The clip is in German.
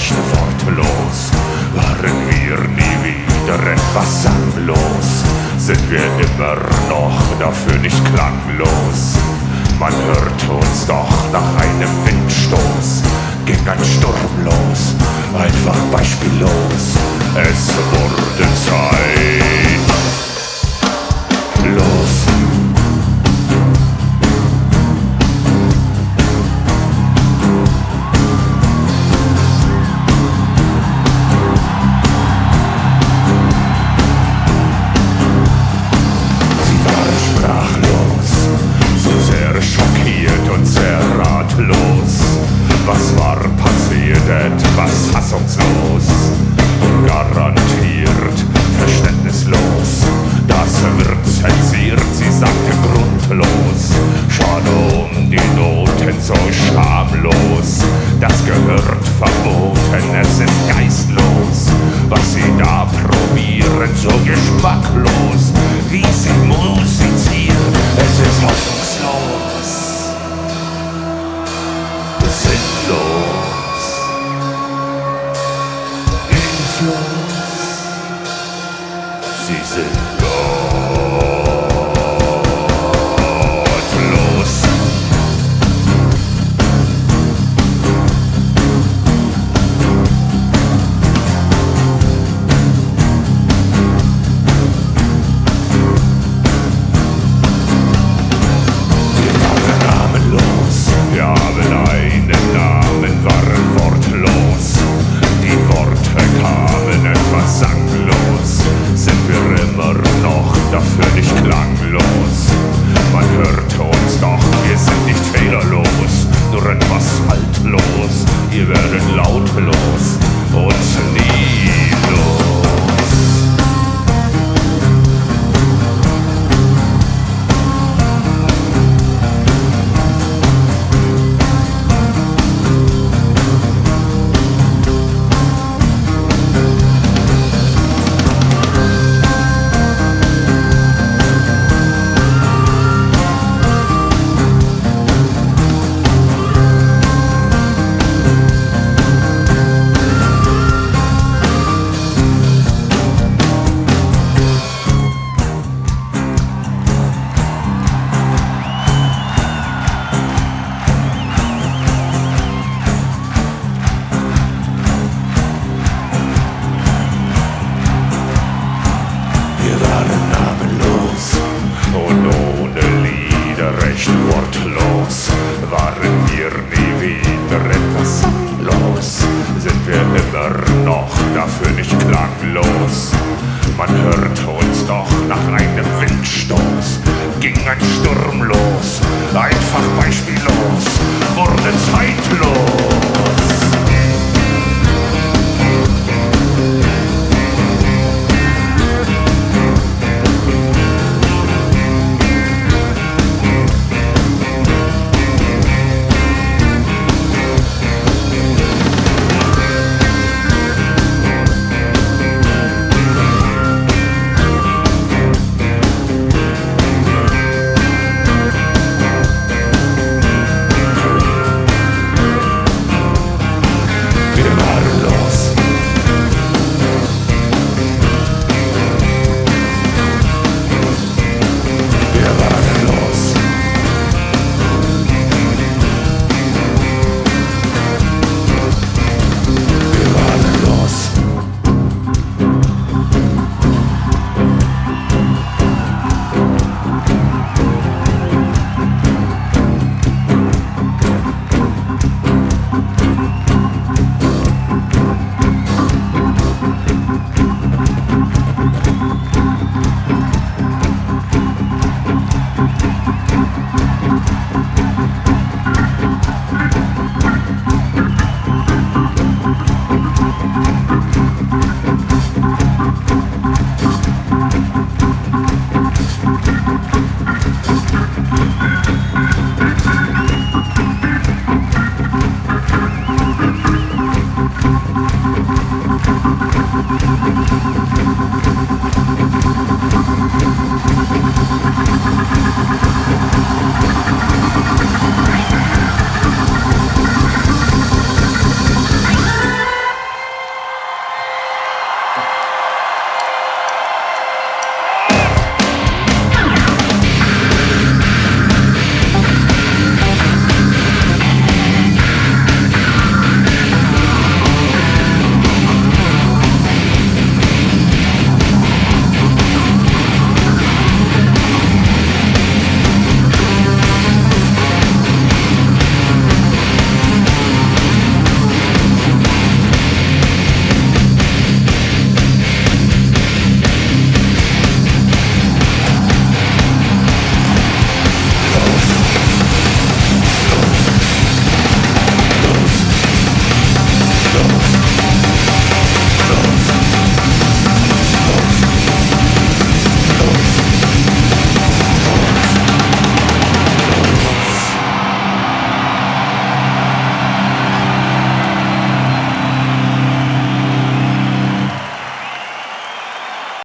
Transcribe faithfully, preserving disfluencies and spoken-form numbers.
recht wortlos. Waren wir nie wieder etwas sanglos, sind wir immer noch dafür nicht klanglos. Man hört uns doch nach einem Windstoß, ging ein Sturm los, einfach beispiellos. Es wurde Zeit. Los! Was war passiert, etwas fassungslos und garantiert verständnislos. Das wird zensiert, sie sagte grundlos. Schade um die Noten, so schamlos. Das gehört verboten, es ist geistlos. Was sie da probieren, so geschmacklos. Wie sie musizieren, es ist hoffnungslos. Sinnlos, hilflos, sie sind gottlos. Wir waren namenlos, wir haben einen Namen, waren wortlos. Die Worte kamen etwas sanglos. Sind wir immer noch dafür nicht klanglos? Man hört uns doch, wir sind nicht fehlerlos, nur etwas haltlos. Wir werden lautlos und nie los. Wir waren namenlos und ohne Lieder recht wortlos. Waren wir nie wieder etwas sanglos, sind wir immer noch dafür nicht klanglos. Man hört uns doch nach einem Windstoß, ging ein Sturm los, einfach beispiellos, wurde zeitlos.